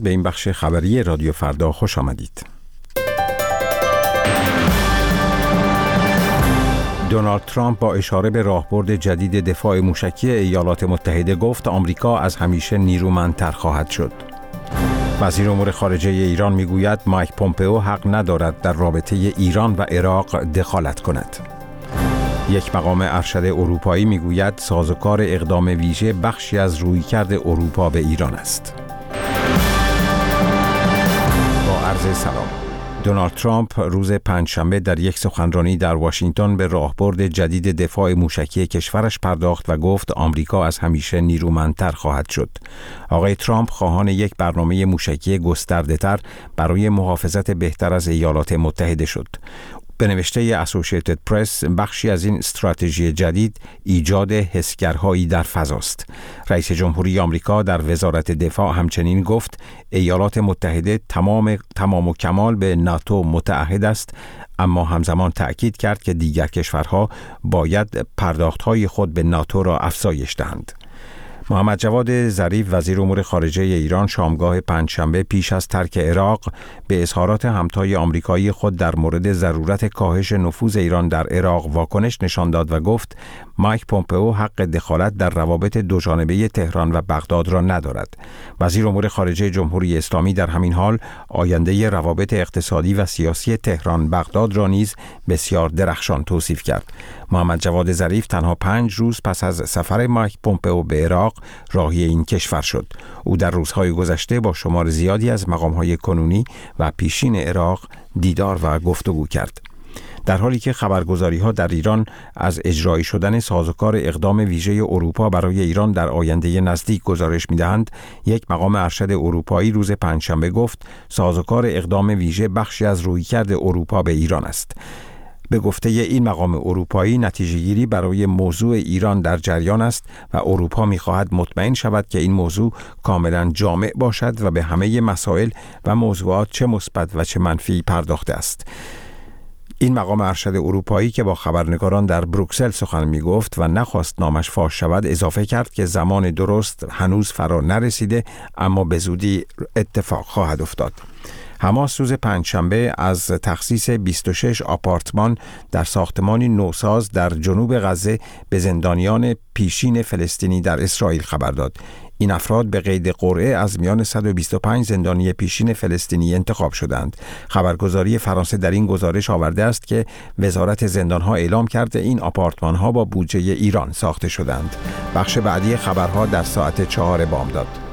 به این بخش خبری رادیو فردا خوش آمدید. دونالد ترامپ با اشاره به راهبرد جدید دفاع موشکی ایالات متحده گفت آمریکا از همیشه نیرومندتر خواهد شد. وزیر امور خارجه ایران میگوید مایک پومپئو حق ندارد در رابطه ایران و عراق دخالت کند. یک مقام ارشد اروپایی میگوید سازوکار اقدام ویژه بخشی از رویکرد اروپا به ایران است. با عرض سلام. دونالد ترامپ روز پنجشنبه در یک سخنرانی در واشنگتن به راهبرد جدید دفاع موشکی کشورش پرداخت و گفت آمریکا از همیشه نیرومندتر خواهد شد. آقای ترامپ خواهان یک برنامه موشکی گسترده‌تر برای محافظت بهتر از ایالات متحده شد. به نوشته اسوسییتد پرس بخشی از این استراتژی جدید ایجاد حسگرهایی در فضاست. رئیس جمهوری آمریکا در وزارت دفاع همچنین گفت ایالات متحده تمام و کمال به ناتو متعهد است، اما همزمان تأکید کرد که دیگر کشورها باید پرداخت‌های خود به ناتو را افزایش دهند. محمد جواد ظریف وزیر امور خارجه ایران شامگاه پنجشنبه پیش از ترک عراق به اظهارات همتای آمریکایی خود در مورد ضرورت کاهش نفوذ ایران در عراق واکنش نشان داد و گفت مایک پومپئو حق دخالت در روابط دوجانبه تهران و بغداد را ندارد. وزیر امور خارجه جمهوری اسلامی در همین حال آینده روابط اقتصادی و سیاسی تهران بغداد را نیز بسیار درخشان توصیف کرد. محمد جواد ظریف تنها 5 روز پس از سفر مایک پومپئو به عراق راهی این کشور شد. او در روزهای گذشته با شمار زیادی از مقام‌های کنونی و پیشین عراق دیدار و گفتگو کرد. در حالی که خبرگزاری‌ها در ایران از اجرایی شدن سازوکار اقدام ویژه اروپا برای ایران در آینده نزدیک گزارش می‌دهند، یک مقام ارشد اروپایی روز پنجشنبه گفت سازوکار اقدام ویژه بخشی از رویکرد اروپا به ایران است. به گفته این مقام اروپایی نتیجه‌گیری برای موضوع ایران در جریان است و اروپا می‌خواهد مطمئن شود که این موضوع کاملا جامع باشد و به همه مسائل و موضوعات چه مثبت و چه منفی پرداخته است. این مقام ارشد اروپایی که با خبرنگاران در بروکسل سخن می‌گفت و نخواست نامش فاش شود اضافه کرد که زمان درست هنوز فرا نرسیده، اما به زودی اتفاق خواهد افتاد. حماس روز پنجشنبه از تخصیص 26 آپارتمان در ساختمانی نوساز در جنوب غزه به زندانیان پیشین فلسطینی در اسرائیل خبر داد. این افراد به قید قرعه از میان 125 زندانی پیشین فلسطینی انتخاب شدند. خبرگزاری فرانسه در این گزارش آورده است که وزارت زندانها اعلام کرده این آپارتمان‌ها با بودجه ایران ساخته شدند. بخش بعدی خبرها در ساعت 4 بامداد.